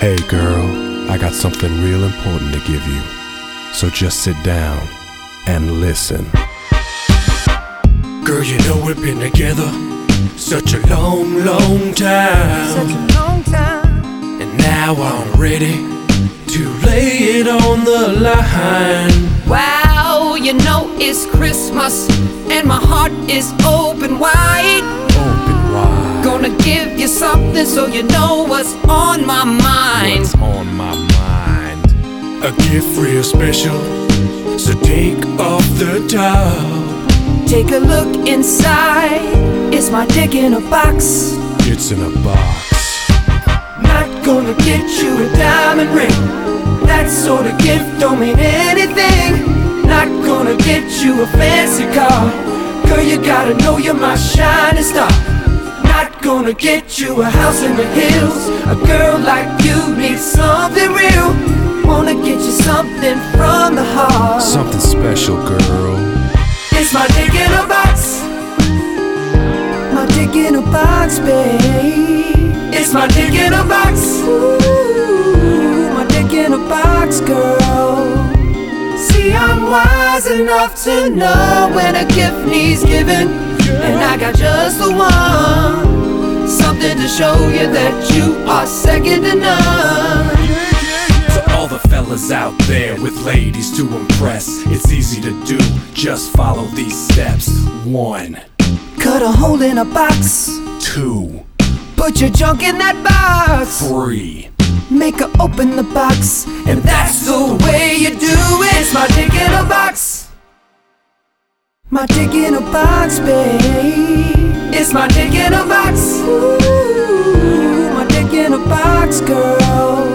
Hey girl, I got something real important to give you. So just sit down and listen. Girl, you know we've been together such a long, long time. Such a long time. And now I'm ready to lay it on the line. Wow, you know it's Christmas and my heart is open wide. Open wide. Gonna give you something so you know what's on my mind. What's on my mind? A gift real special, so take off the top. Take a look inside. It's my dick in a box. It's in a box. Not gonna get you a diamond ring. That sort of gift don't mean anything. Not gonna get you a fancy car. Girl, you gotta know you're my shining star. Not gonna get you a house in the hills. A girl like you needs something real. Wanna get you something from the heart. Something special, girl. It's my dick in a box. My dick in a box, babe. It's my dick in a box. Ooh, my dick in a box, girl. See, I'm wise enough to know when a gift needs giving, and I got just the one. Something to show you that you are second to none. For all the fellas out there with ladies to impress, it's easy to do, just follow these steps. 1, Cut a hole in a box. 2, Put your junk in that box. 3. Make her open the box, and that's the way you do it. It's my dick in a box. My dick in a box, babe. It's my dick in a box. Ooh, my dick in a box, girl.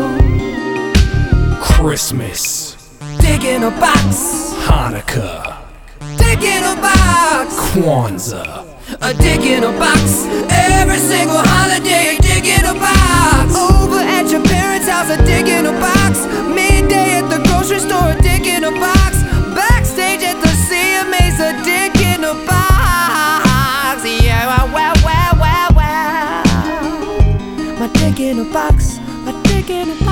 Christmas, Dick in a box. Hanukkah, Dick in a box. Kwanzaa. A dick in a box. Every single holiday, a dick in a box. Over at your parents' house, a dick in a box. Midday at the grocery store, a dick in a box. Backstage at the CMA's, a dick in a box. Yeah, wow, wow, wow, wow. My dick in a box. My dick in a box.